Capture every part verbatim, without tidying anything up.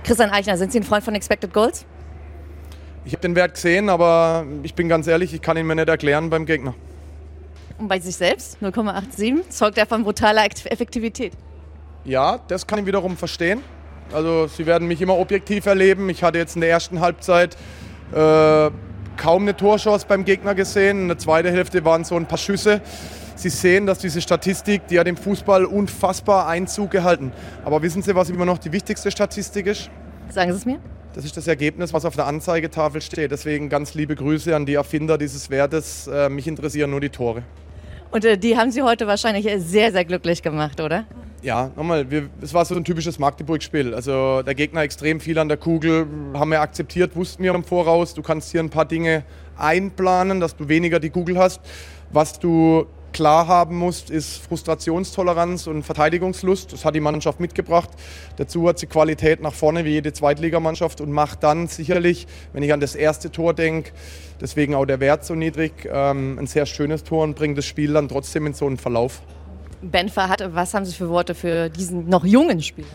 Christian Eichner, sind Sie ein Freund von Expected Goals? Ich habe den Wert gesehen, aber ich bin ganz ehrlich, ich kann ihn mir nicht erklären beim Gegner. Und bei sich selbst, null Komma siebenundachtzig, zeugt er von brutaler Effektivität? Ja, das kann ich wiederum verstehen. Also Sie werden mich immer objektiv erleben. Ich hatte jetzt in der ersten Halbzeit äh, kaum eine Torchance beim Gegner gesehen. In der zweiten Hälfte waren so ein paar Schüsse. Sie sehen, dass diese Statistik, die hat im Fußball unfassbar Einzug gehalten. Aber wissen Sie, was immer noch die wichtigste Statistik ist? Sagen Sie es mir. Das ist das Ergebnis, was auf der Anzeigetafel steht. Deswegen ganz liebe Grüße an die Erfinder dieses Wertes. Äh, mich interessieren nur die Tore. Und äh, die haben Sie heute wahrscheinlich sehr, sehr glücklich gemacht, oder? Ja, nochmal, es war so ein typisches Magdeburg-Spiel. Also der Gegner extrem viel an der Kugel, haben wir akzeptiert, wussten wir im Voraus. Du kannst hier ein paar Dinge einplanen, dass du weniger die Kugel hast. Was du klar haben musst, ist Frustrationstoleranz und Verteidigungslust. Das hat die Mannschaft mitgebracht. Dazu hat sie Qualität nach vorne wie jede Zweitligamannschaft und macht dann sicherlich, wenn ich an das erste Tor denke, deswegen auch der Wert so niedrig, ähm, ein sehr schönes Tor und bringt das Spiel dann trotzdem in so einen Verlauf. Ben Verhaat, was haben Sie für Worte für diesen noch jungen Spieler?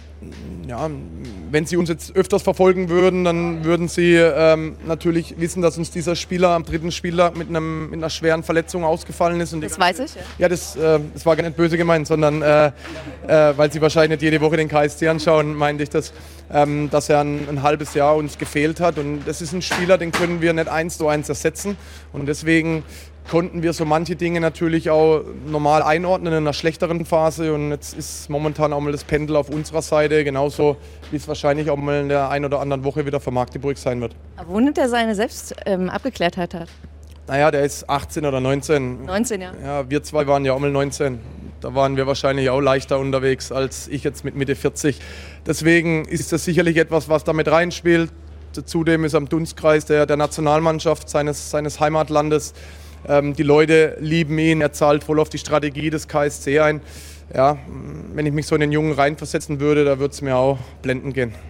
Ja, wenn Sie uns jetzt öfters verfolgen würden, dann würden Sie ähm, natürlich wissen, dass uns dieser Spieler am dritten Spieltag mit, einem, mit einer schweren Verletzung ausgefallen ist. Und das weiß ich, ja. Ja, das, äh, das war gar nicht böse gemeint, sondern äh, äh, weil Sie wahrscheinlich nicht jede Woche den K S C anschauen, meinte ich das, ähm, dass er ein, ein halbes Jahr uns gefehlt hat. Und das ist ein Spieler, den können wir nicht eins zu eins ersetzen. Und deswegen konnten wir so manche Dinge natürlich auch normal einordnen in einer schlechteren Phase und jetzt ist momentan auch mal das Pendel auf unserer Seite, genauso wie es wahrscheinlich auch mal in der einen oder anderen Woche wieder für Magdeburg sein wird. Aber wo nimmt er seine selbst ähm, Abgeklärtheit hat? Naja, der ist achtzehn oder neunzehn. neunzehn, ja. Ja, wir zwei waren ja auch mal neunzehn. Da waren wir wahrscheinlich auch leichter unterwegs als ich jetzt mit Mitte vierzig. Deswegen ist das sicherlich etwas, was damit reinspielt. Zudem ist er im Dunstkreis der, der Nationalmannschaft seines, seines Heimatlandes. Ähm, die Leute lieben ihn, er zahlt voll auf die Strategie des K S C ein. Ja, wenn ich mich so in den Jungen reinversetzen würde, da würde es mir auch blenden gehen.